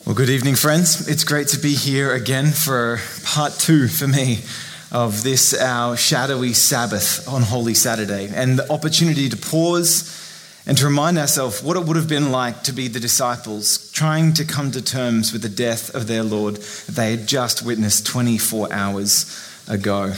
Well, good evening, friends. It's great to be here again for part 2 for me of this, our shadowy Sabbath on Holy Saturday, and the opportunity to pause and to remind ourselves what it would have been like to be the disciples trying to come to terms with the death of their Lord that they had just witnessed 24 hours ago.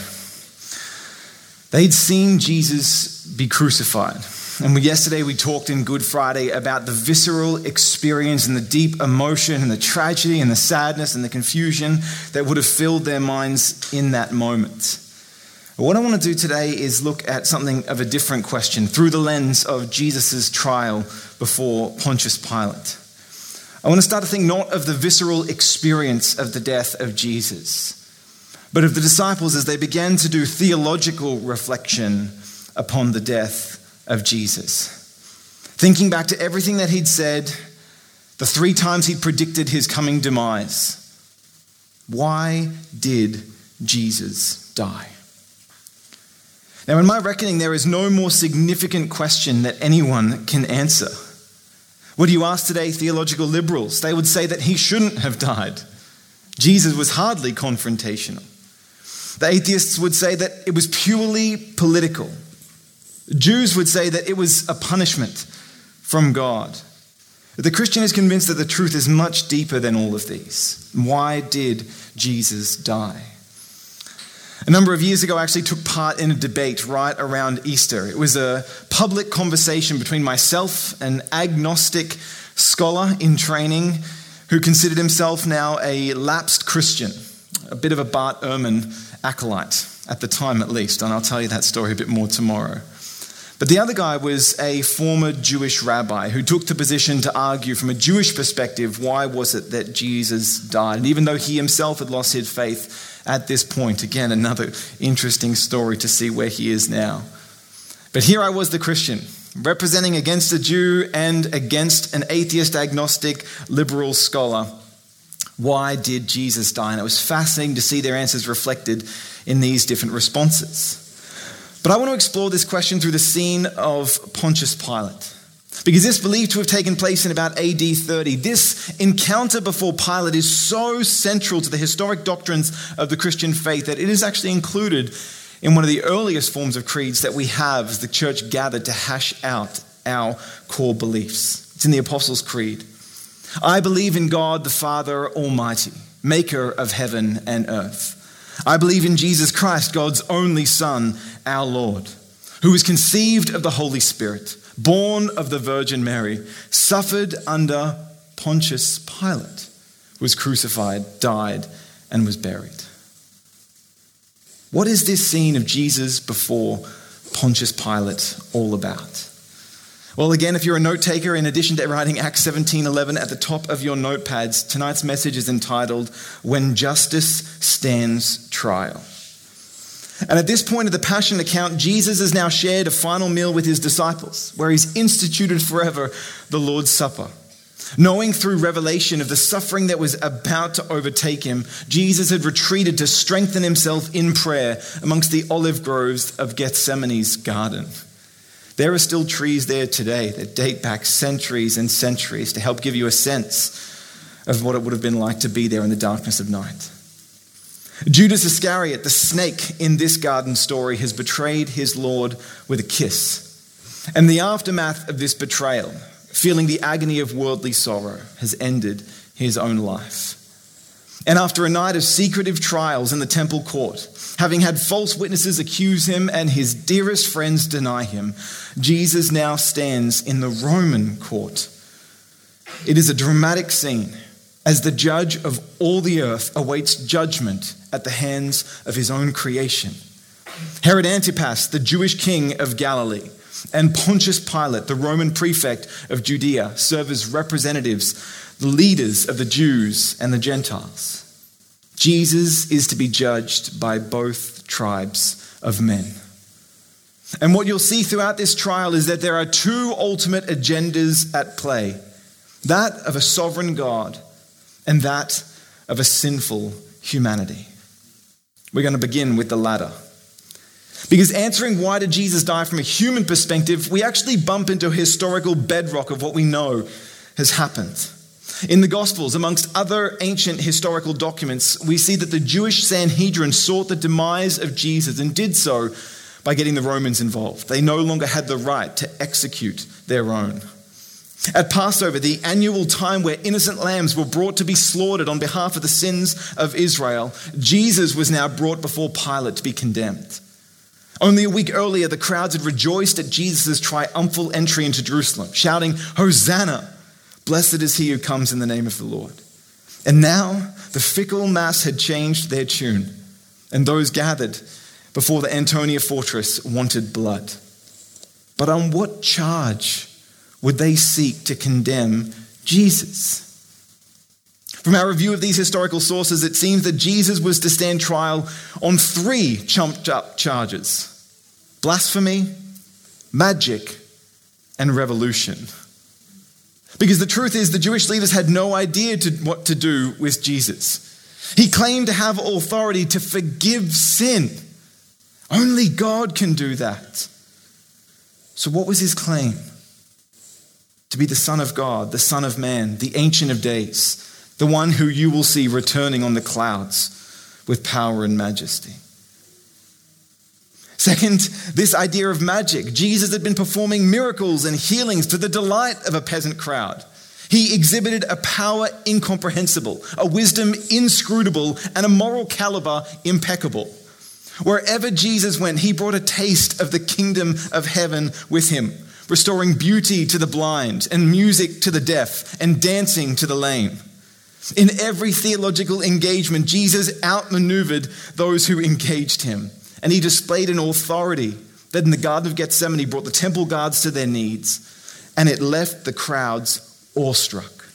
They'd seen Jesus be crucified. And yesterday we talked in Good Friday about the visceral experience and the deep emotion and the tragedy and the sadness and the confusion that would have filled their minds in that moment. But what I want to do today is look at something of a different question through the lens of Jesus' trial before Pontius Pilate. I want to start to think not of the visceral experience of the death of Jesus, but of the disciples as they began to do theological reflection upon the death of Jesus. Thinking back to everything that he'd said, the 3 times he'd predicted his coming demise. Why did Jesus die? Now, in my reckoning, there is no more significant question that anyone can answer. What do you ask today, theological liberals? They would say that he shouldn't have died. Jesus was hardly confrontational. The atheists would say that it was purely political. Jews would say that it was a punishment from God. The Christian is convinced that the truth is much deeper than all of these. Why did Jesus die? A number of years ago, I actually took part in a debate right around Easter. It was a public conversation between myself, an agnostic scholar in training who considered himself now a lapsed Christian, a bit of a Bart Ehrman acolyte, at the time at least, and I'll tell you that story a bit more tomorrow. But the other guy was a former Jewish rabbi who took the position to argue from a Jewish perspective, why was it that Jesus died? And even though he himself had lost his faith at this point, again, another interesting story to see where he is now. But here I was, the Christian, representing against a Jew and against an atheist, agnostic, liberal scholar. Why did Jesus die? And it was fascinating to see their answers reflected in these different responses. But I want to explore this question through the scene of Pontius Pilate, because this believed to have taken place in about AD 30. This encounter before Pilate is so central to the historic doctrines of the Christian faith that it is actually included in one of the earliest forms of creeds that we have as the church gathered to hash out our core beliefs. It's in the Apostles' Creed. I believe in God the Father Almighty, maker of heaven and earth. I believe in Jesus Christ, God's only Son, our Lord, who was conceived of the Holy Spirit, born of the Virgin Mary, suffered under Pontius Pilate, was crucified, died, and was buried. What is this scene of Jesus before Pontius Pilate all about? Well, again, if you're a note taker, in addition to writing Acts 17:11 at the top of your notepads, tonight's message is entitled, When Justice Stands Trial. And at this point of the Passion account, Jesus has now shared a final meal with his disciples, where he's instituted forever the Lord's Supper. Knowing through revelation of the suffering that was about to overtake him, Jesus had retreated to strengthen himself in prayer amongst the olive groves of Gethsemane's garden. There are still trees there today that date back centuries and centuries to help give you a sense of what it would have been like to be there in the darkness of night. Judas Iscariot, the snake in this garden story, has betrayed his Lord with a kiss. And the aftermath of this betrayal, feeling the agony of worldly sorrow, has ended his own life. And after a night of secretive trials in the temple court, having had false witnesses accuse him and his dearest friends deny him, Jesus now stands in the Roman court. It is a dramatic scene as the judge of all the earth awaits judgment at the hands of his own creation. Herod Antipas, the Jewish king of Galilee, and Pontius Pilate, the Roman prefect of Judea, serve as representatives, the leaders of the Jews and the Gentiles. Jesus is to be judged by both tribes of men. And what you'll see throughout this trial is that there are 2 ultimate agendas at play. That of a sovereign God and that of a sinful humanity. We're going to begin with the latter. Because answering why did Jesus die from a human perspective, we actually bump into a historical bedrock of what we know has happened. In the Gospels, amongst other ancient historical documents, we see that the Jewish Sanhedrin sought the demise of Jesus and did so by getting the Romans involved. They no longer had the right to execute their own. At Passover, the annual time where innocent lambs were brought to be slaughtered on behalf of the sins of Israel, Jesus was now brought before Pilate to be condemned. Only a week earlier, the crowds had rejoiced at Jesus' triumphal entry into Jerusalem, shouting, "Hosanna! Blessed is he who comes in the name of the Lord." And now the fickle mass had changed their tune, and those gathered before the Antonia fortress wanted blood. But on what charge would they seek to condemn Jesus? From our review of these historical sources, it seems that Jesus was to stand trial on 3 chumped-up charges: blasphemy, magic, and revolution. Because the truth is, the Jewish leaders had no idea what to do with Jesus. He claimed to have authority to forgive sin. Only God can do that. So what was his claim? To be the Son of God, the Son of Man, the Ancient of Days, the one who you will see returning on the clouds with power and majesty. Second, this idea of magic. Jesus had been performing miracles and healings to the delight of a peasant crowd. He exhibited a power incomprehensible, a wisdom inscrutable, and a moral caliber impeccable. Wherever Jesus went, he brought a taste of the kingdom of heaven with him, restoring beauty to the blind and music to the deaf and dancing to the lame. In every theological engagement, Jesus outmaneuvered those who engaged him. And he displayed an authority that in the Garden of Gethsemane brought the temple guards to their knees, and it left the crowds awestruck.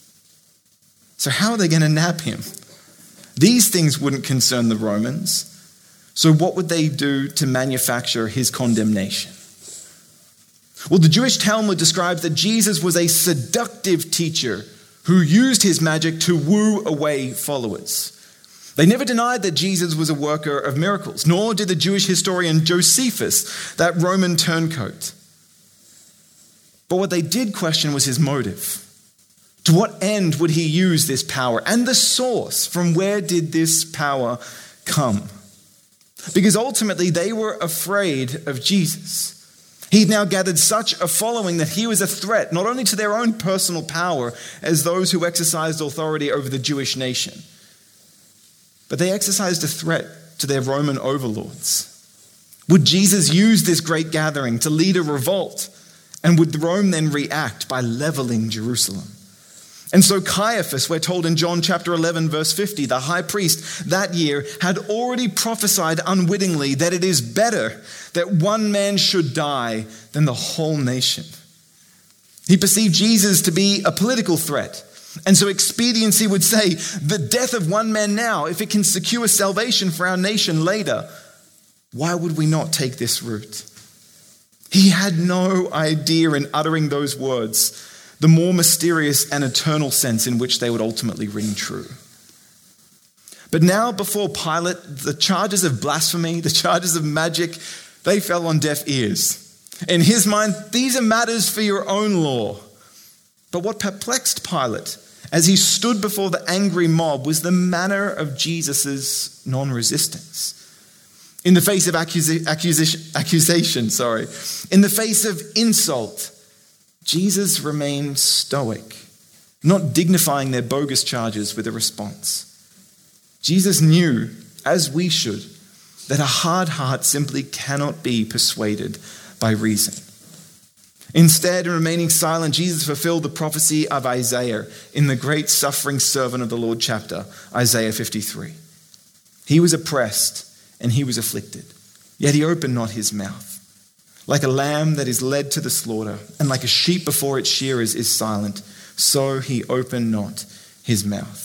So how are they going to nab him? These things wouldn't concern the Romans. So what would they do to manufacture his condemnation? Well, the Jewish Talmud describes that Jesus was a seductive teacher who used his magic to woo away followers. They never denied that Jesus was a worker of miracles, nor did the Jewish historian Josephus, that Roman turncoat. But what they did question was his motive. To what end would he use this power? And the source, from where did this power come? Because ultimately they were afraid of Jesus. He'd now gathered such a following that he was a threat, not only to their own personal power as those who exercised authority over the Jewish nation, but they exercised a threat to their Roman overlords. Would Jesus use this great gathering to lead a revolt? And would Rome then react by leveling Jerusalem? And so Caiaphas, we're told in John chapter 11, verse 50, the high priest that year had already prophesied unwittingly that it is better that one man should die than the whole nation. He perceived Jesus to be a political threat. And so expediency would say, the death of one man now, if it can secure salvation for our nation later, why would we not take this route? He had no idea in uttering those words the more mysterious and eternal sense in which they would ultimately ring true. But now before Pilate, the charges of blasphemy, the charges of magic, they fell on deaf ears. In his mind, these are matters for your own law. But what perplexed Pilate as he stood before the angry mob was the manner of Jesus' non-resistance. In the face of accusation, in the face of insult, Jesus remained stoic, not dignifying their bogus charges with a response. Jesus knew, as we should, that a hard heart simply cannot be persuaded by reason. Instead, in remaining silent, Jesus fulfilled the prophecy of Isaiah in the great suffering servant of the Lord chapter, Isaiah 53. He was oppressed and he was afflicted, yet he opened not his mouth. Like a lamb that is led to the slaughter, and like a sheep before its shearers is silent, so he opened not his mouth.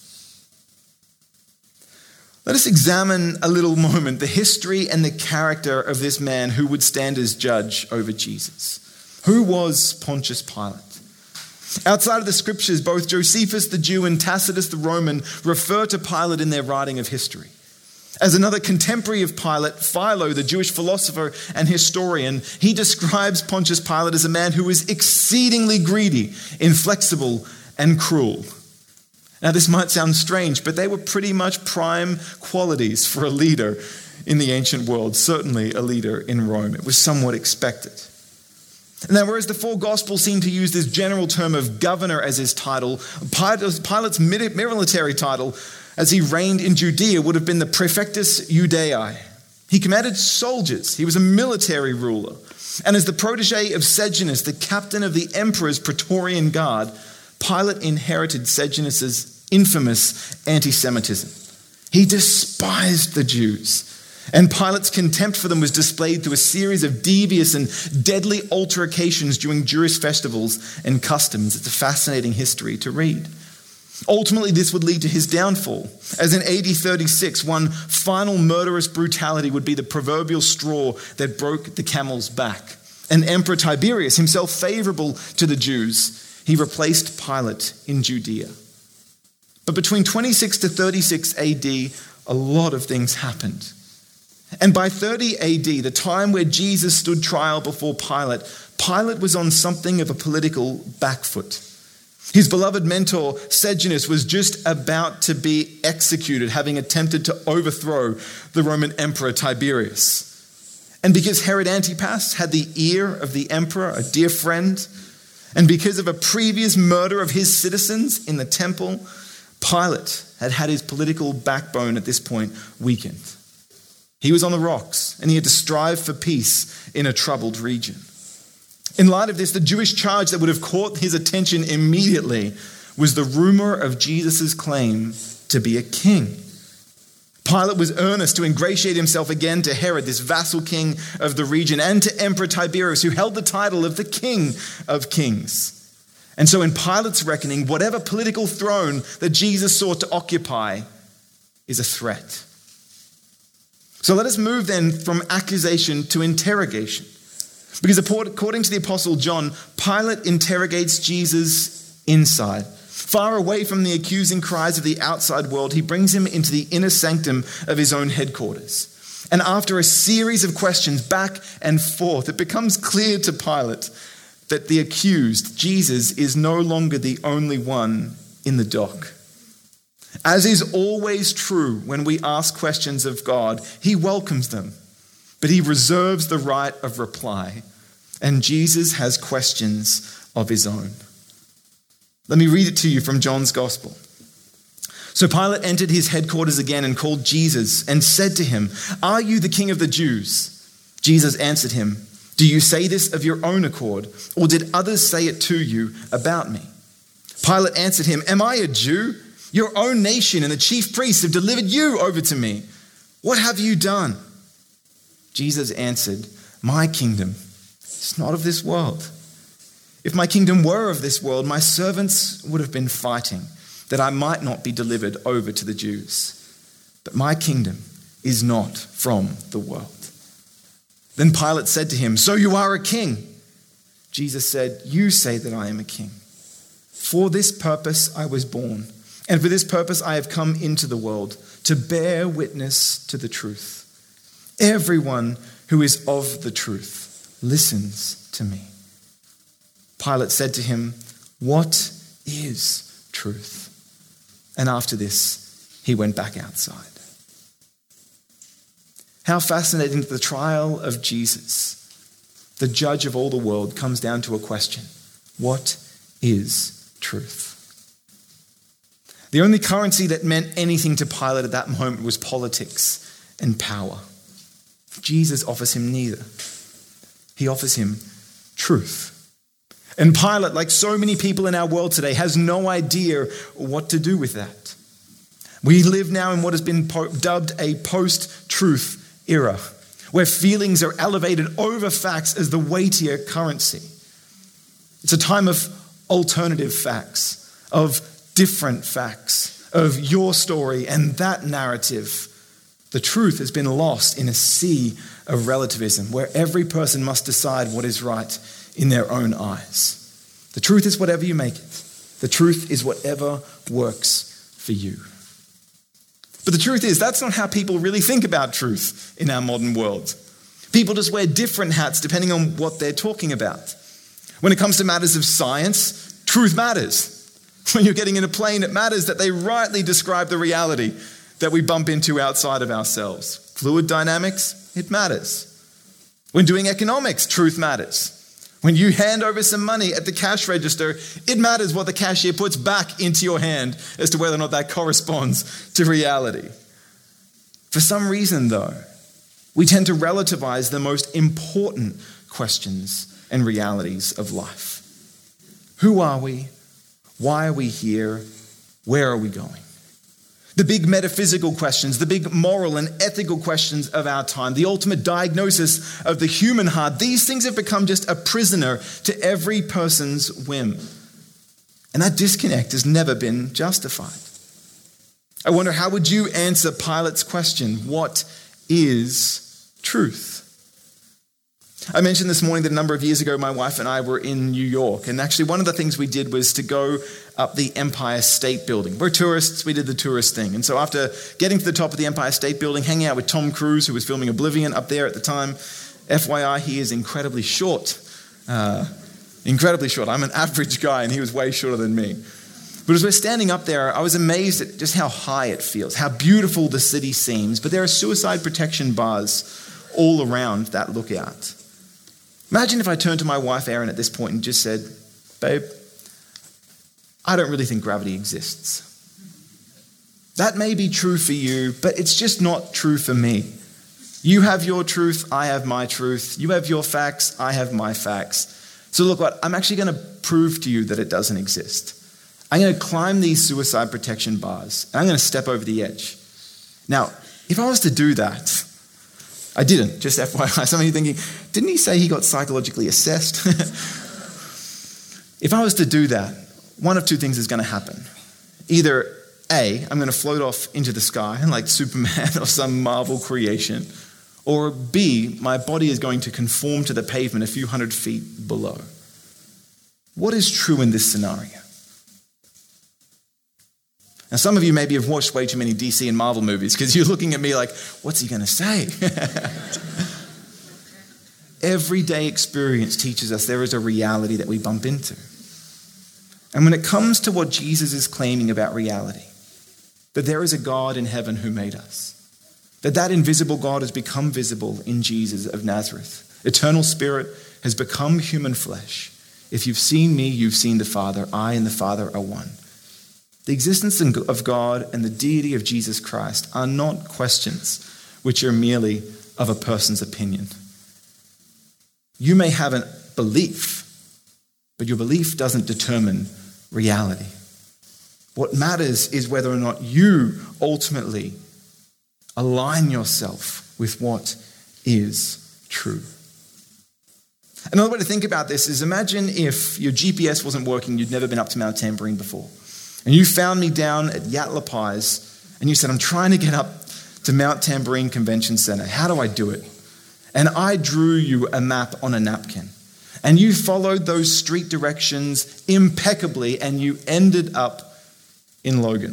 Let us examine a little moment the history and the character of this man who would stand as judge over Jesus. Who was Pontius Pilate? Outside of the scriptures, both Josephus the Jew and Tacitus the Roman refer to Pilate in their writing of history. As another contemporary of Pilate, Philo, the Jewish philosopher and historian, he describes Pontius Pilate as a man who was exceedingly greedy, inflexible, and cruel. Now, this might sound strange, but they were pretty much prime qualities for a leader in the ancient world, certainly a leader in Rome. It was somewhat expected. Now, whereas the four Gospels seem to use this general term of governor as his title, Pilate's military title as he reigned in Judea would have been the Praefectus Iudaeae. He commanded soldiers. He was a military ruler. And as the protege of Sejanus, the captain of the emperor's Praetorian Guard, Pilate inherited Sejanus's infamous anti-Semitism. He despised the Jews. And Pilate's contempt for them was displayed through a series of devious and deadly altercations during Jewish festivals and customs. It's a fascinating history to read. Ultimately, this would lead to his downfall, as in AD 36, one final murderous brutality would be the proverbial straw that broke the camel's back. And Emperor Tiberius, himself favorable to the Jews, he replaced Pilate in Judea. But between 26 to 36 AD, a lot of things happened. And by 30 AD, the time where Jesus stood trial before Pilate, Pilate was on something of a political back foot. His beloved mentor, Sejanus, was just about to be executed, having attempted to overthrow the Roman Emperor Tiberius. And because Herod Antipas had the ear of the emperor, a dear friend, and because of a previous murder of his citizens in the temple, Pilate had had his political backbone at this point weakened. He was on the rocks, and he had to strive for peace in a troubled region. In light of this, the Jewish charge that would have caught his attention immediately was the rumor of Jesus' claim to be a king. Pilate was earnest to ingratiate himself again to Herod, this vassal king of the region, and to Emperor Tiberius, who held the title of the King of Kings. And so in Pilate's reckoning, whatever political throne that Jesus sought to occupy is a threat. So let us move then from accusation to interrogation. Because according to the Apostle John, Pilate interrogates Jesus inside. Far away from the accusing cries of the outside world, he brings him into the inner sanctum of his own headquarters. And after a series of questions back and forth, it becomes clear to Pilate that the accused, Jesus, is no longer the only one in the dock. As is always true when we ask questions of God, he welcomes them, but he reserves the right of reply. And Jesus has questions of his own. Let me read it to you from John's Gospel. So Pilate entered his headquarters again and called Jesus and said to him, "Are you the king of the Jews?" Jesus answered him, "Do you say this of your own accord, or did others say it to you about me?" Pilate answered him, "Am I a Jew? Your own nation and the chief priests have delivered you over to me. What have you done?" Jesus answered, "My kingdom is not of this world. If my kingdom were of this world, my servants would have been fighting, that I might not be delivered over to the Jews. But my kingdom is not from the world." Then Pilate said to him, "So you are a king?" Jesus said, "You say that I am a king. For this purpose I was born, and for this purpose I have come into the world, to bear witness to the truth. Everyone who is of the truth listens to me." Pilate said to him, "What is truth?" And after this, he went back outside. How fascinating that the trial of Jesus, the judge of all the world, comes down to a question: what is truth? The only currency that meant anything to Pilate at that moment was politics and power. Jesus offers him neither. He offers him truth. And Pilate, like so many people in our world today, has no idea what to do with that. We live now in what has been dubbed a post-truth era, where feelings are elevated over facts as the weightier currency. It's a time of alternative facts, of different facts, of your story and that narrative. The truth has been lost in a sea of relativism, where every person must decide what is right in their own eyes. The truth is whatever you make it. The truth is whatever works for you. But the truth is, that's not how people really think about truth in our modern world. People just wear different hats depending on what they're talking about. When it comes to matters of science, truth matters. When you're getting in a plane, it matters that they rightly describe the reality that we bump into outside of ourselves. Fluid dynamics, it matters. When doing economics, truth matters. When you hand over some money at the cash register, it matters what the cashier puts back into your hand as to whether or not that corresponds to reality. For some reason, though, we tend to relativize the most important questions and realities of life. Who are we? Why are we here? Where are we going? The big metaphysical questions, the big moral and ethical questions of our time, the ultimate diagnosis of the human heart, these things have become just a prisoner to every person's whim. And that disconnect has never been justified. I wonder, how would you answer Pilate's question, what is truth? I mentioned this morning that a number of years ago, my wife and I were in New York. And actually, one of the things we did was to go up the Empire State Building. We're tourists, we did the tourist thing. And so after getting to the top of the Empire State Building, hanging out with Tom Cruise, who was filming Oblivion up there at the time, FYI, he is incredibly short. Incredibly short. I'm an average guy, and he was way shorter than me. But as we're standing up there, I was amazed at just how high it feels, how beautiful the city seems. But there are suicide protection bars all around that lookout. Imagine if I turned to my wife, Erin, at this point and just said, babe, I don't really think gravity exists. That may be true for you, but it's just not true for me. You have your truth, I have my truth. You have your facts, I have my facts. So look what, I'm actually going to prove to you that it doesn't exist. I'm going to climb these suicide protection bars, and I'm going to step over the edge. Now, if I was to do that, I didn't, just FYI. Some of you thinking, didn't he say he got psychologically assessed? If I was to do that, one of two things is going to happen. Either A, I'm going to float off into the sky like Superman or some Marvel creation, or B, my body is going to conform to the pavement a few hundred feet below. What is true in this scenario? Now, some of you maybe have watched way too many DC and Marvel movies because you're looking at me like, what's he going to say? Everyday experience teaches us there is a reality that we bump into. And when it comes to what Jesus is claiming about reality, that there is a God in heaven who made us, that invisible God has become visible in Jesus of Nazareth. Eternal Spirit has become human flesh. If you've seen me, you've seen the Father. I and the Father are one. The existence of God and the deity of Jesus Christ are not questions which are merely of a person's opinion. You may have a belief, but your belief doesn't determine reality. What matters is whether or not you ultimately align yourself with what is true. Another way to think about this is, imagine if your GPS wasn't working, you'd never been up to Mount Tamborine before. And you found me down at Yatla Pies, and you said, I'm trying to get up to Mount Tamborine Convention Center. How do I do it? And I drew you a map on a napkin. And you followed those street directions impeccably, and you ended up in Logan.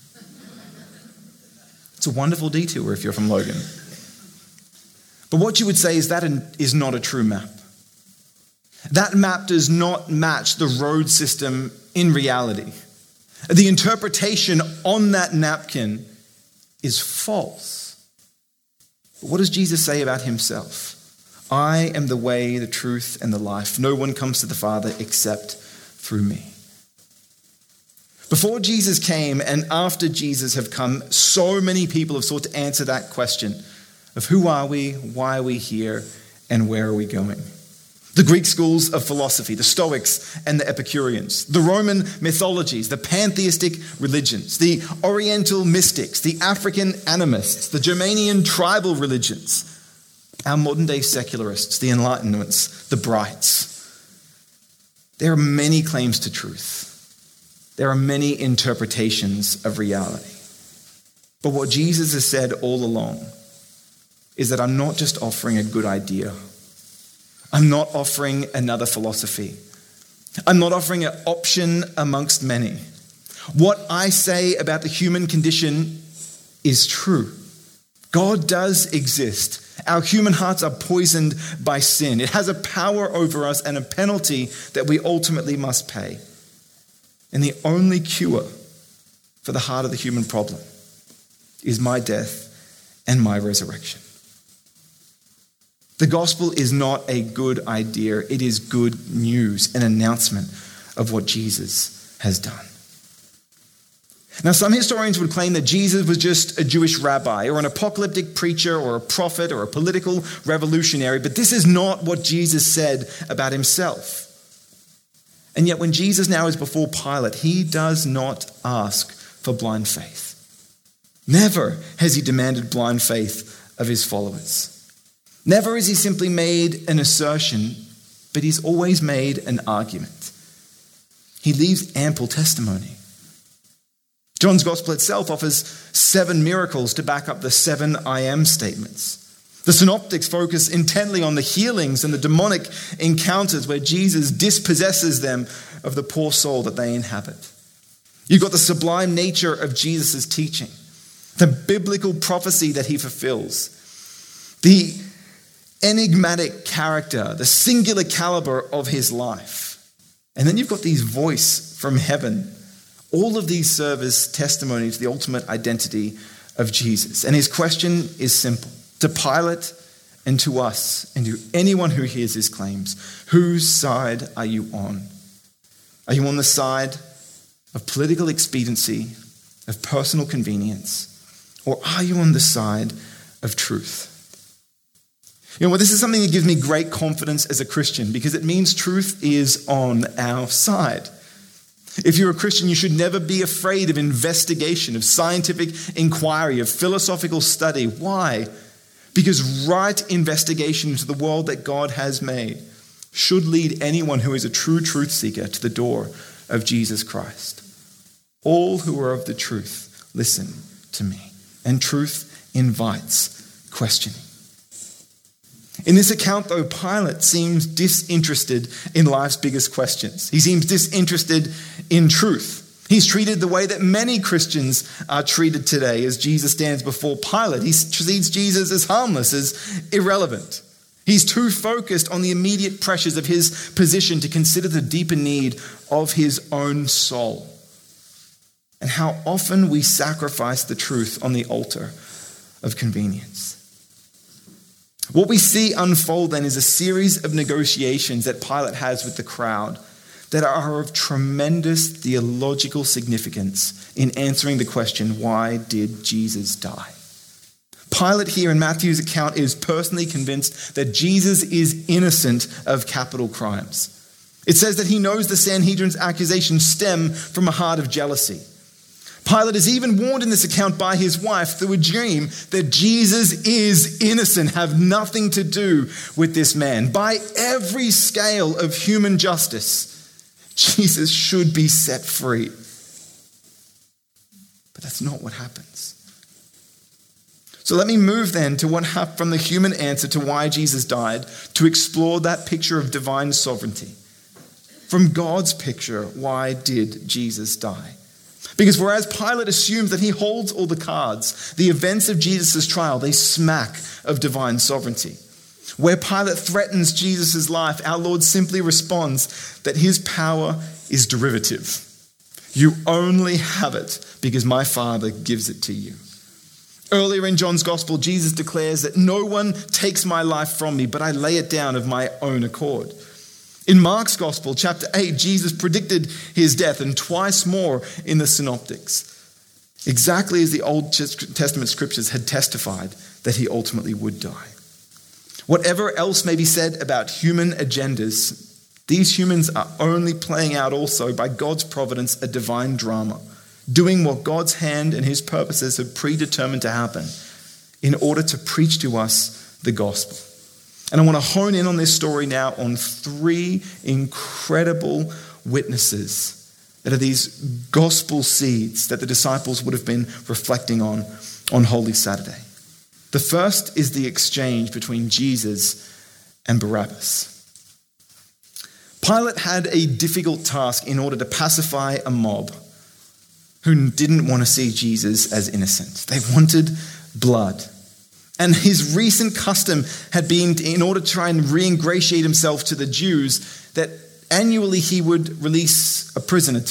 It's a wonderful detour if you're from Logan. But what you would say is that is not a true map. That map does not match the road system in reality. The interpretation on that napkin is false. But what does Jesus say about himself? I am the way, the truth, and the life. No one comes to the Father except through me. Before Jesus came and after Jesus have come, so many people have sought to answer that question of who are we, why are we here, and where are we going? The Greek schools of philosophy, the Stoics and the Epicureans, the Roman mythologies, the pantheistic religions, the Oriental mystics, the African animists, the Germanian tribal religions, our modern day secularists, the Enlightenments, the Brights. There are many claims to truth. There are many interpretations of reality. But what Jesus has said all along is that I'm not just offering a good idea. I'm not offering another philosophy. I'm not offering an option amongst many. What I say about the human condition is true. God does exist. Our human hearts are poisoned by sin. It has a power over us and a penalty that we ultimately must pay. And the only cure for the heart of the human problem is my death and my resurrection. The gospel is not a good idea. It is good news, an announcement of what Jesus has done. Now, some historians would claim that Jesus was just a Jewish rabbi or an apocalyptic preacher or a prophet or a political revolutionary, but this is not what Jesus said about himself. And yet when Jesus now is before Pilate, he does not ask for blind faith. Never has he demanded blind faith of his followers. Never has he simply made an assertion, but he's always made an argument. He leaves ample testimony. John's gospel itself offers 7 miracles to back up the 7 I am statements. The synoptics focus intently on the healings and the demonic encounters where Jesus dispossesses them of the poor soul that they inhabit. You've got the sublime nature of Jesus' teaching, the biblical prophecy that he fulfills, the enigmatic character, the singular caliber of his life. And then you've got these voice from heaven. All of these serve as testimony to the ultimate identity of Jesus. And his question is simple. To Pilate and to us and to anyone who hears his claims, whose side are you on? Are you on the side of political expediency, of personal convenience, or are you on the side of truth? You know, well, this is something that gives me great confidence as a Christian because it means truth is on our side. If you're a Christian, you should never be afraid of investigation, of scientific inquiry, of philosophical study. Why? Because right investigation into the world that God has made should lead anyone who is a true truth seeker to the door of Jesus Christ. All who are of the truth, listen to me. And truth invites questioning. In this account, though, Pilate seems disinterested in life's biggest questions. He seems disinterested in truth. He's treated the way that many Christians are treated today as Jesus stands before Pilate. He sees Jesus as harmless, as irrelevant. He's too focused on the immediate pressures of his position to consider the deeper need of his own soul. And how often we sacrifice the truth on the altar of convenience. What we see unfold then is a series of negotiations that Pilate has with the crowd that are of tremendous theological significance in answering the question, why did Jesus die? Pilate here in Matthew's account is personally convinced that Jesus is innocent of capital crimes. It says that he knows the Sanhedrin's accusations stem from a heart of jealousy. Pilate is even warned in this account by his wife through a dream that Jesus is innocent, have nothing to do with this man. By every scale of human justice, Jesus should be set free. But that's not what happens. So let me move then to what happened from the human answer to why Jesus died, to explore that picture of divine sovereignty. From God's picture, why did Jesus die? Because whereas Pilate assumes that he holds all the cards, the events of Jesus' trial, they smack of divine sovereignty. Where Pilate threatens Jesus' life, our Lord simply responds that his power is derivative. You only have it because my Father gives it to you. Earlier in John's Gospel, Jesus declares that no one takes my life from me, but I lay it down of my own accord. In Mark's Gospel, chapter 8, Jesus predicted his death, and twice more in the Synoptics, exactly as the Old Testament scriptures had testified that he ultimately would die. Whatever else may be said about human agendas, these humans are only playing out also by God's providence a divine drama, doing what God's hand and his purposes have predetermined to happen in order to preach to us the gospel. And I want to hone in on this story now on 3 incredible witnesses that are these gospel seeds that the disciples would have been reflecting on Holy Saturday. The first is the exchange between Jesus and Barabbas. Pilate had a difficult task in order to pacify a mob who didn't want to see Jesus as innocent. They wanted blood. And his recent custom had been, in order to try and re-ingratiate himself to the Jews, that annually he would release a prisoner to them.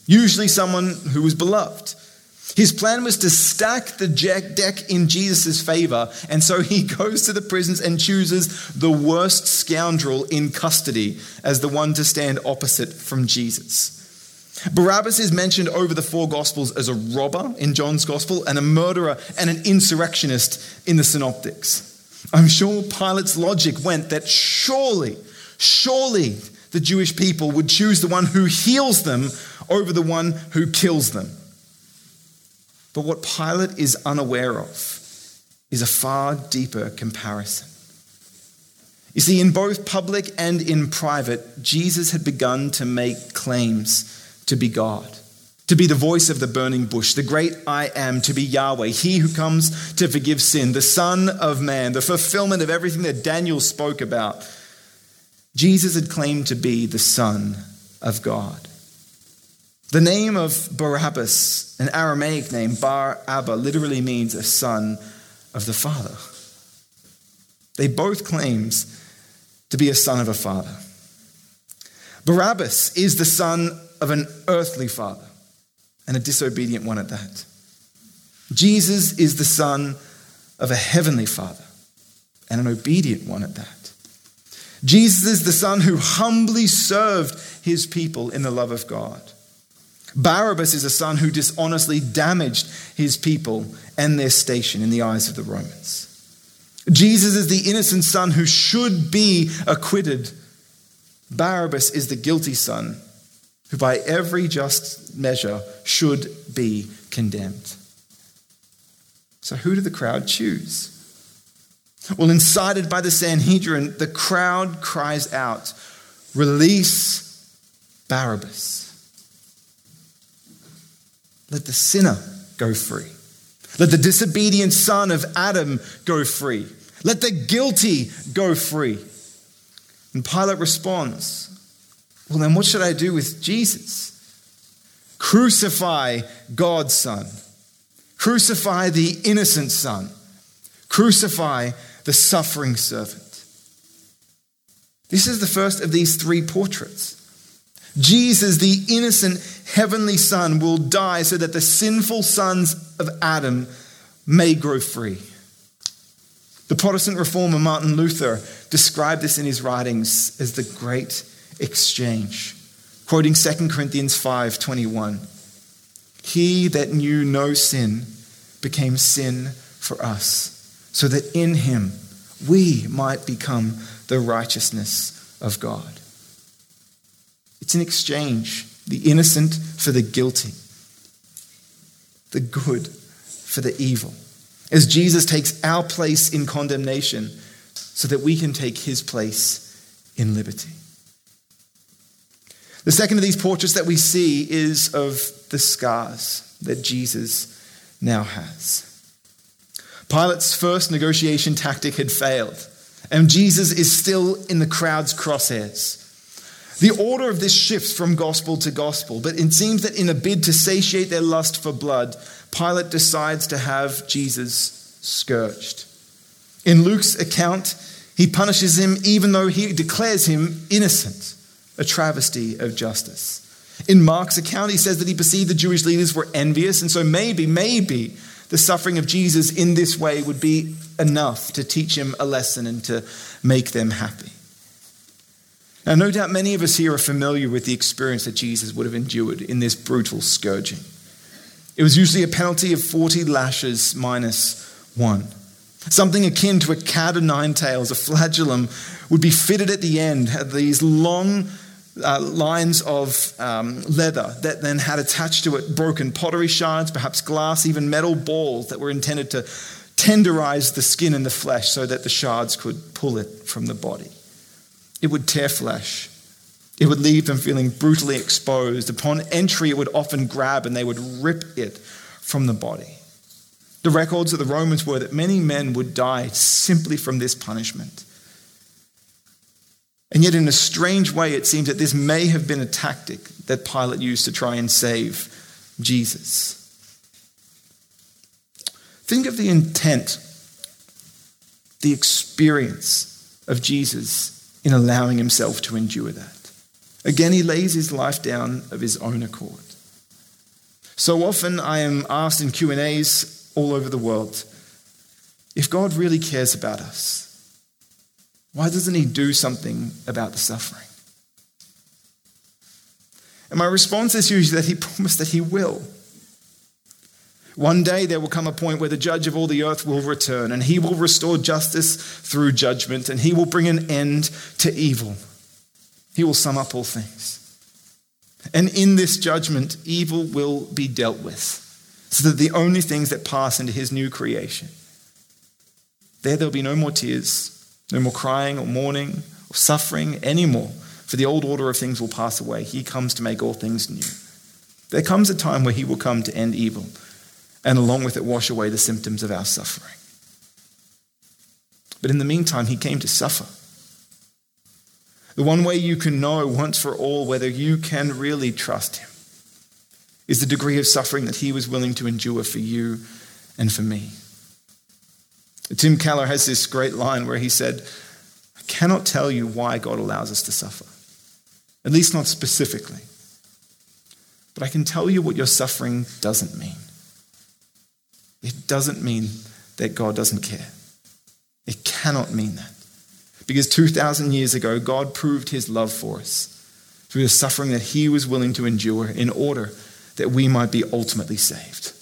usually someone who was beloved. His plan was to stack the deck in Jesus' favor, and so he goes to the prisons and chooses the worst scoundrel in custody as the one to stand opposite from Jesus. Barabbas is mentioned over the 4 Gospels as a robber in John's Gospel and a murderer and an insurrectionist in the Synoptics. I'm sure Pilate's logic went that surely the Jewish people would choose the one who heals them over the one who kills them. But what Pilate is unaware of is a far deeper comparison. You see, in both public and in private, Jesus had begun to make claims to be God, to be the voice of the burning bush, the great I am, to be Yahweh, he who comes to forgive sin, the Son of Man, the fulfillment of everything that Daniel spoke about. Jesus had claimed to be the Son of God. The name of Barabbas, an Aramaic name, Bar Abba, literally means a son of the Father. They both claims to be a son of a father. Barabbas is the son of an earthly father, and a disobedient one at that. Jesus is the son of a heavenly father, and an obedient one at that. Jesus is the son who humbly served his people in the love of God. Barabbas is a son who dishonestly damaged his people and their station in the eyes of the Romans. Jesus is the innocent son who should be acquitted. Barabbas is the guilty son who by every just measure should be condemned. So who did the crowd choose? Well, incited by the Sanhedrin, the crowd cries out, "Release Barabbas. Let the sinner go free. Let the disobedient son of Adam go free. Let the guilty go free." And Pilate responds, "Well, then what should I do with Jesus? Crucify God's son. Crucify the innocent son. Crucify the suffering servant." This is the first of these 3 portraits. Jesus, the innocent heavenly son, will die so that the sinful sons of Adam may grow free. The Protestant reformer Martin Luther described this in his writings as the great exchange, quoting 2 Corinthians 5:21. "He that knew no sin became sin for us, so that in him we might become the righteousness of God." It's an exchange, the innocent for the guilty, the good for the evil, as Jesus takes our place in condemnation so that we can take his place in liberty. The second of these portraits that we see is of the scars that Jesus now has. Pilate's first negotiation tactic had failed, and Jesus is still in the crowd's crosshairs. The order of this shifts from gospel to gospel, but it seems that in a bid to satiate their lust for blood, Pilate decides to have Jesus scourged. In Luke's account, he punishes him even though he declares him innocent, a travesty of justice. In Mark's account, he says that he perceived the Jewish leaders were envious, and so maybe the suffering of Jesus in this way would be enough to teach him a lesson and to make them happy. Now, no doubt many of us here are familiar with the experience that Jesus would have endured in this brutal scourging. It was usually a penalty of 40 lashes minus 1. Something akin to a cat o' nine tails, a flagellum, would be fitted at the end, had these long lines of leather that then had attached to it broken pottery shards, perhaps glass, even metal balls that were intended to tenderize the skin and the flesh so that the shards could pull it from the body. It would tear flesh. It would leave them feeling brutally exposed. Upon entry, it would often grab and they would rip it from the body. The records of the Romans were that many men would die simply from this punishment. And yet in a strange way, it seems that this may have been a tactic that Pilate used to try and save Jesus. Think of the intent, the experience of Jesus in allowing himself to endure that. Again, he lays his life down of his own accord. So often I am asked in Q&As all over the world, if God really cares about us, why doesn't he do something about the suffering? And my response is usually that he promised that he will. One day there will come a point where the judge of all the earth will return, and he will restore justice through judgment, and he will bring an end to evil. He will sum up all things. And in this judgment, evil will be dealt with, so that the only things that pass into his new creation, there'll be no more tears, no more crying or mourning or suffering anymore, for the old order of things will pass away. He comes to make all things new. There comes a time where he will come to end evil, and along with it wash away the symptoms of our suffering. But in the meantime, he came to suffer. The one way you can know once for all whether you can really trust him is the degree of suffering that he was willing to endure for you and for me. Tim Keller has this great line where he said, I cannot tell you why God allows us to suffer, at least not specifically. But I can tell you what your suffering doesn't mean. It doesn't mean that God doesn't care. It cannot mean that. Because 2,000 years ago, God proved his love for us through the suffering that he was willing to endure in order that we might be ultimately saved.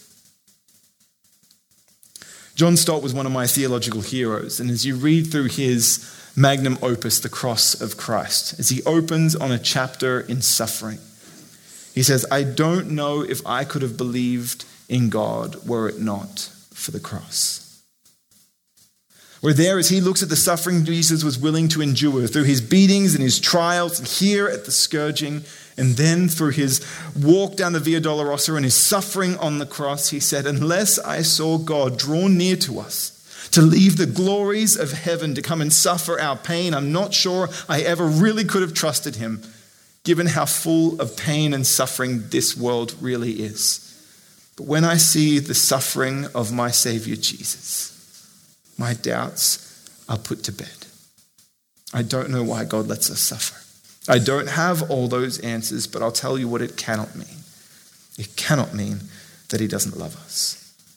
John Stott was one of my theological heroes, and as you read through his magnum opus, The Cross of Christ, as he opens on a chapter in suffering, he says, I don't know if I could have believed in God were it not for the cross. We're there as he looks at the suffering Jesus was willing to endure through his beatings and his trials, and here at the scourging, and then through his walk down the Via Dolorosa and his suffering on the cross. He said, unless I saw God draw near to us, to leave the glories of heaven to come and suffer our pain, I'm not sure I ever really could have trusted him, given how full of pain and suffering this world really is. But when I see the suffering of my Savior Jesus, my doubts are put to bed. I don't know why God lets us suffer. I don't have all those answers, but I'll tell you what it cannot mean. It cannot mean that he doesn't love us.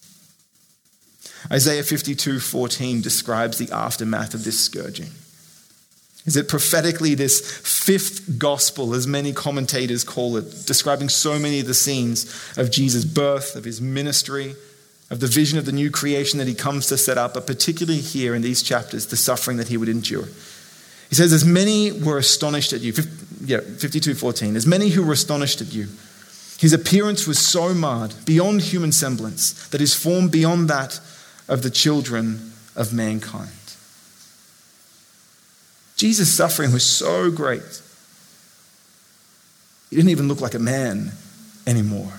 Isaiah 52:14 describes the aftermath of this scourging. Is it prophetically this fifth gospel, as many commentators call it, describing so many of the scenes of Jesus' birth, of his ministry, of the vision of the new creation that he comes to set up, but particularly here in these chapters, the suffering that he would endure. He says, as many were astonished at you, 52:14, as many who were astonished at you, his appearance was so marred, beyond human semblance, that his form beyond that of the children of mankind. Jesus' suffering was so great, he didn't even look like a man anymore.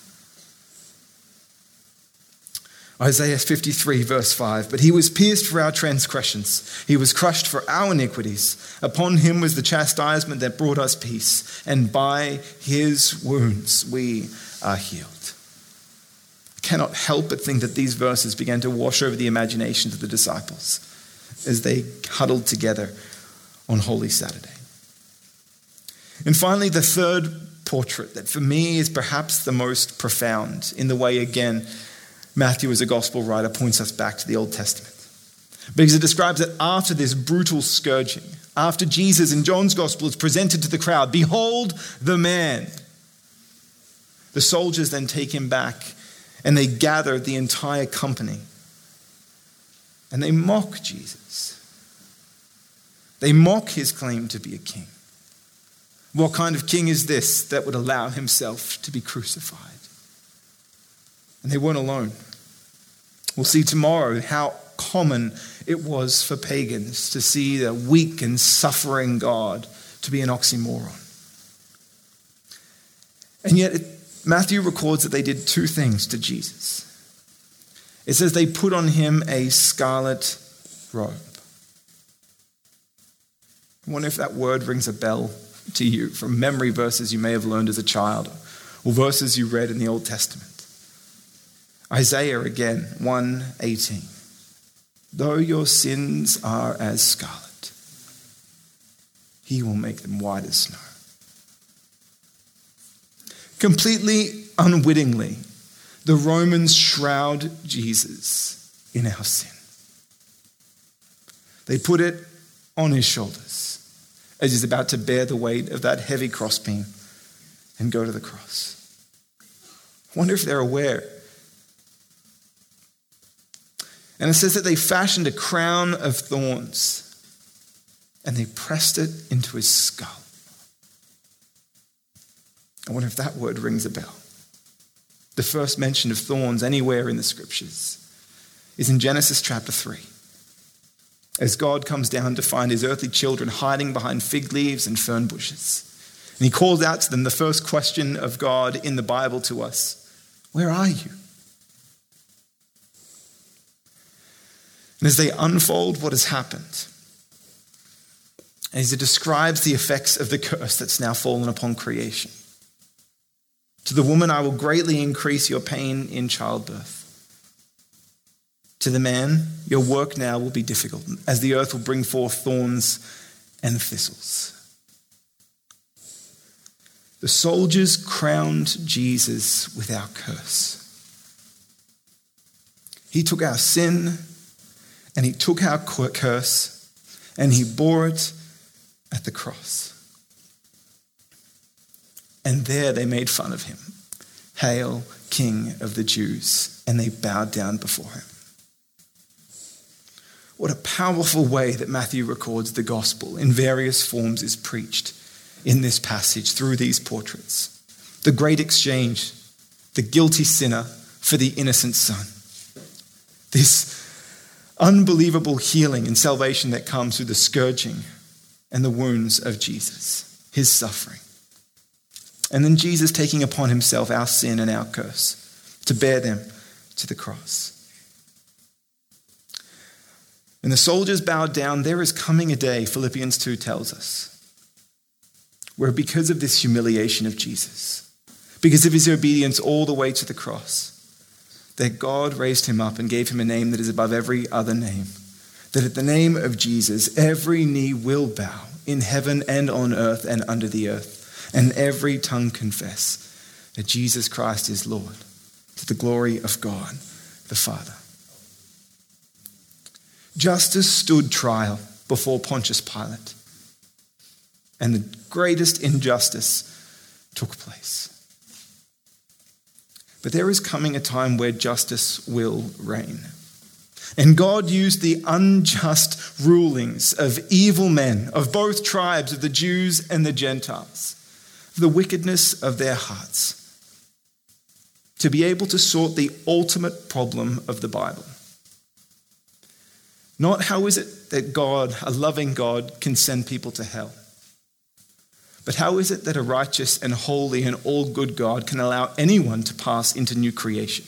Isaiah 53 verse 5, but he was pierced for our transgressions. He was crushed for our iniquities. Upon him was the chastisement that brought us peace, and by his wounds we are healed. I cannot help but think that these verses began to wash over the imaginations of the disciples as they huddled together on Holy Saturday. And finally, the third portrait that for me is perhaps the most profound in the way, again, Matthew, as a gospel writer, points us back to the Old Testament. Because it describes that after this brutal scourging, after Jesus in John's gospel is presented to the crowd, behold the man. The soldiers then take him back and they gather the entire company and they mock Jesus. They mock his claim to be a king. What kind of king is this that would allow himself to be crucified? And they weren't alone. We'll see tomorrow how common it was for pagans to see the weak and suffering God to be an oxymoron. And yet Matthew records that they did two things to Jesus. It says they put on him a scarlet robe. I wonder if that word rings a bell to you from memory verses you may have learned as a child or verses you read in the Old Testament. Isaiah again, 1:18. Though your sins are as scarlet, he will make them white as snow. completely unwittingly, the Romans shroud Jesus in our sin. They put it on his shoulders as he's about to bear the weight of that heavy crossbeam and go to the cross. I wonder if they're aware. And it says that they fashioned a crown of thorns and they pressed it into his skull. I wonder if that word rings a bell. The first mention of thorns anywhere in the scriptures is in Genesis chapter 3. As God comes down to find his earthly children hiding behind fig leaves and fern bushes. And he calls out to them the first question of God in the Bible to us. Where are you? And as they unfold what has happened, as it describes the effects of the curse that's now fallen upon creation. To the woman, I will greatly increase your pain in childbirth. To the man, your work now will be difficult, as the earth will bring forth thorns and thistles. The soldiers crowned Jesus with our curse. He took our sin and he took our curse and he bore it at the cross. And there they made fun of him. Hail, King of the Jews. And they bowed down before him. What a powerful way that Matthew records the gospel in various forms is preached in this passage through these portraits. The great exchange, the guilty sinner for the innocent son. This unbelievable healing and salvation that comes through the scourging and the wounds of Jesus, his suffering. And then Jesus taking upon himself our sin and our curse to bear them to the cross. When the soldiers bowed down, there is coming a day, Philippians 2 tells us, where because of this humiliation of Jesus, because of his obedience all the way to the cross, that God raised him up and gave him a name that is above every other name, that at the name of Jesus, every knee will bow in heaven and on earth and under the earth, and every tongue confess that Jesus Christ is Lord, to the glory of God the Father. Justice stood trial before Pontius Pilate, and the greatest injustice took place. But there is coming a time where justice will reign. And God used the unjust rulings of evil men of both tribes, of the Jews and the Gentiles, the wickedness of their hearts, to be able to sort the ultimate problem of the Bible. Not how is it that God, a loving God, can send people to hell, but how is it that a righteous and holy and all good God can allow anyone to pass into new creation?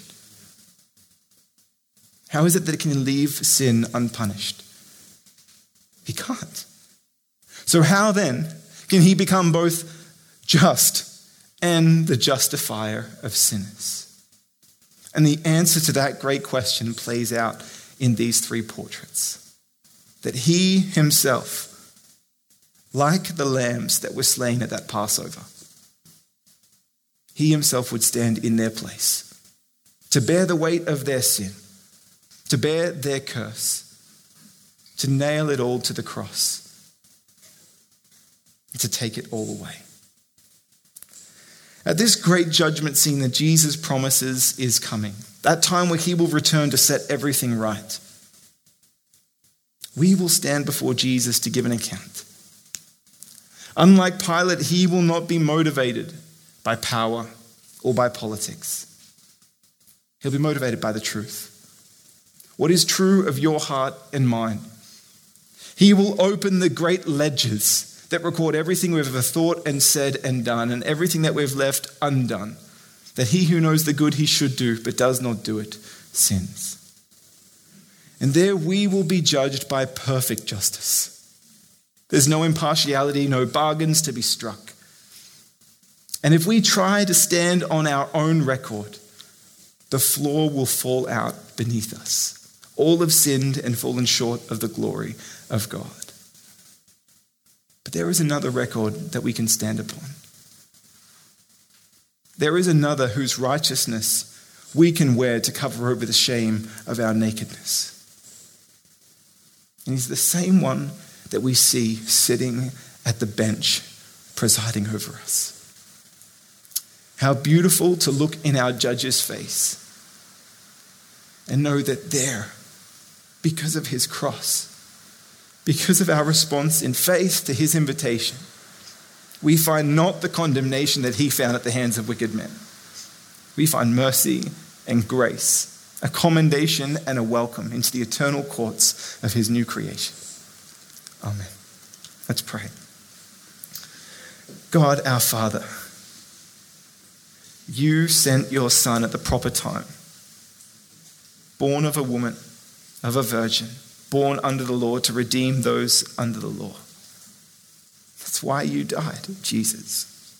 How is it that it can leave sin unpunished? He can't. So how then can he become both just and the justifier of sinners? And the answer to that great question plays out in these three portraits. That he himself, like the lambs that were slain at that Passover, he himself would stand in their place to bear the weight of their sin, to bear their curse, to nail it all to the cross, and to take it all away. At this great judgment scene that Jesus promises is coming, that time where he will return to set everything right, we will stand before Jesus to give an account. Unlike Pilate, he will not be motivated by power or by politics. He'll be motivated by the truth. What is true of your heart and mine? He will open the great ledgers that record everything we've ever thought and said and done, and everything that we've left undone, that he who knows the good he should do but does not do it sins. And there we will be judged by perfect justice. There's no impartiality, no bargains to be struck. And if we try to stand on our own record, the floor will fall out beneath us. All have sinned and fallen short of the glory of God. But there is another record that we can stand upon. There is another whose righteousness we can wear to cover over the shame of our nakedness. And he's the same one that we see sitting at the bench presiding over us. How beautiful to look in our judge's face and know that there, because of his cross, because of our response in faith to his invitation, we find not the condemnation that he found at the hands of wicked men. We find mercy and grace, a commendation and a welcome into the eternal courts of his new creation. Amen. Let's pray. God, our Father, you sent your Son at the proper time, born of a woman, of a virgin, born under the law to redeem those under the law. That's why you died, Jesus.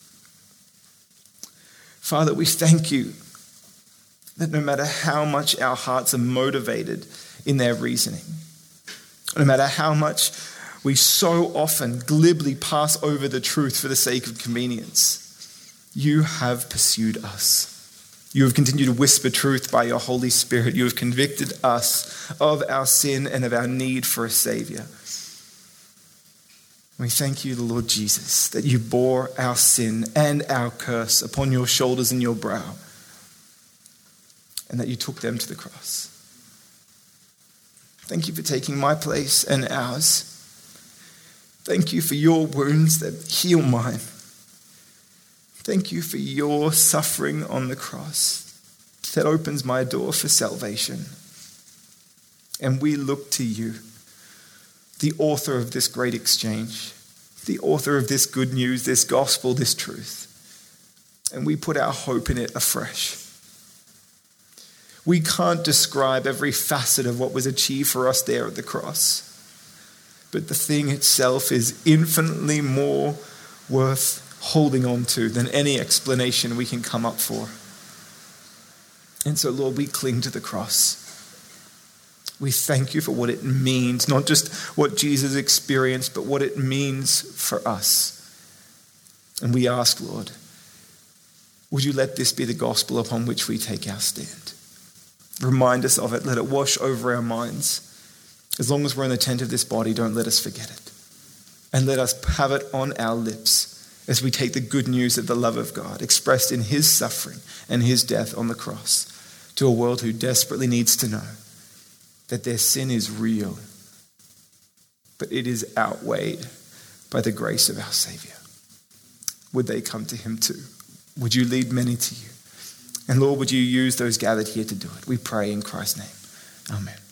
Father, we thank you that no matter how much our hearts are motivated in their reasoning, no matter how much we so often glibly pass over the truth for the sake of convenience, you have pursued us. You have continued to whisper truth by your Holy Spirit. You have convicted us of our sin and of our need for a Savior. We thank you, the Lord Jesus, that you bore our sin and our curse upon your shoulders and your brow, and that you took them to the cross. Thank you for taking my place and ours. Thank you for your wounds that heal mine. Thank you for your suffering on the cross that opens my door for salvation. And we look to you, the author of this great exchange, the author of this good news, this gospel, this truth. And we put our hope in it afresh. We can't describe every facet of what was achieved for us there at the cross. But the thing itself is infinitely more worth holding on to than any explanation we can come up for. And so, Lord, we cling to the cross. We thank you for what it means, not just what Jesus experienced, but what it means for us. And we ask, Lord, would you let this be the gospel upon which we take our stand? Remind us of it. Let it wash over our minds. As long as we're in the tent of this body, don't let us forget it. And let us have it on our lips as we take the good news of the love of God expressed in his suffering and his death on the cross to a world who desperately needs to know that their sin is real, but it is outweighed by the grace of our Savior. Would they come to him too? Would you lead many to you? And Lord, would you use those gathered here to do it? We pray in Christ's name. Amen.